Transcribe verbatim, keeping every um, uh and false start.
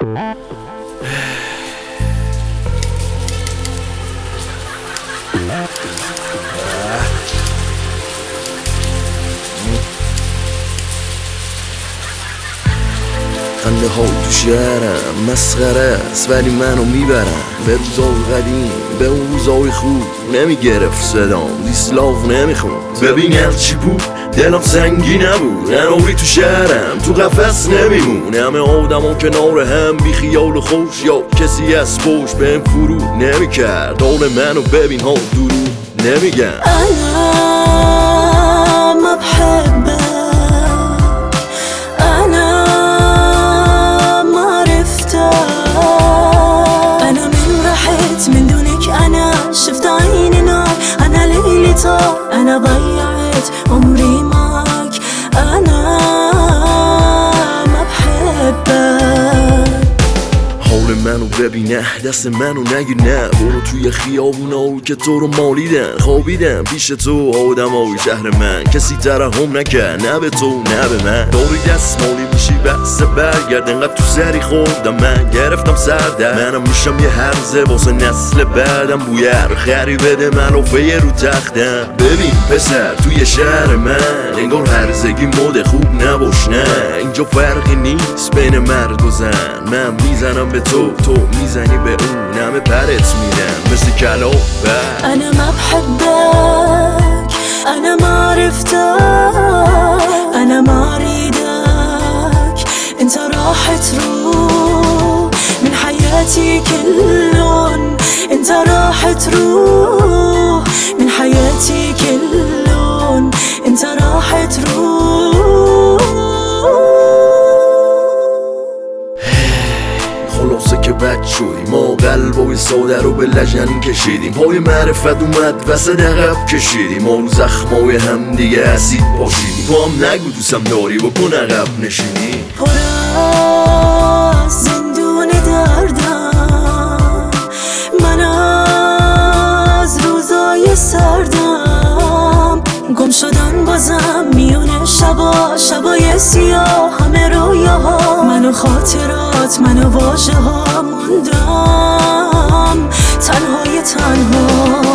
خنده های تو شهرم مسخره است ولی منو میبرن به روزای قدیم، به اون روزای خوب. نمیگرفت صدام دیسلاف نمیخون. ببین هرچی بود دلم سنگی نبود، نروی تو شهرم تو قفس نمیمون. همه آدم ها کنار هم بی خیال خوش، یا کسی از پشت بهم فرو نمیکرد. حال منو ببین ها درو نمیگم. انا ما بحبك، انا ما عرفتك، انا من رحت من دونك، انا شفت عيني نار، انا ليلي طار، انا ضيعت عمري معك، انا ما بحبك. حال منو ببینه دست منو نگیر، نه برو توی خیابونا که تو رو مالیدن. خوابیدم پیش تو آدمای شهر من، کسی ترحم نکرد نه به تو نه به من. داری دست مالی میشی بس برگرد، انقدر تو سری خوردم من گرفتم سردر. منم میشم یه هرزه واسه نسل بعدم، بویر خری بده ملافه رو تختم. ببین پسر توی شهر من انگار هرزگی مد خوب نباش، نه اینجا فرقی نیست بین مرد و زن. من میزنم به تو، تو میزنی به اون، همه پرت میدن مثل کلا بر. انا ما بحبك، انا ما عرفتك، انا ما اريدك، انت راحت روح من حياتي كلهم، انت راحت روح من حياتي كلهم، انت راحت روح. خلاصه که بد شدیم، ما قلبای ساده رو به لجن کشیدیم. پای معرفت اومد وسط عقب کشیدیم، ما رو زخمای هم دیگه اسید پاشیدیم. تو هم نگو دوستم داری بکن عقب نشینی. پر از زندون دردم، من از روزای سردم، گم شدن بازم میونه شبا، شبای سیاه همه رویاها، منو خاطرات منو واژه ها موندم، تنهای تنها.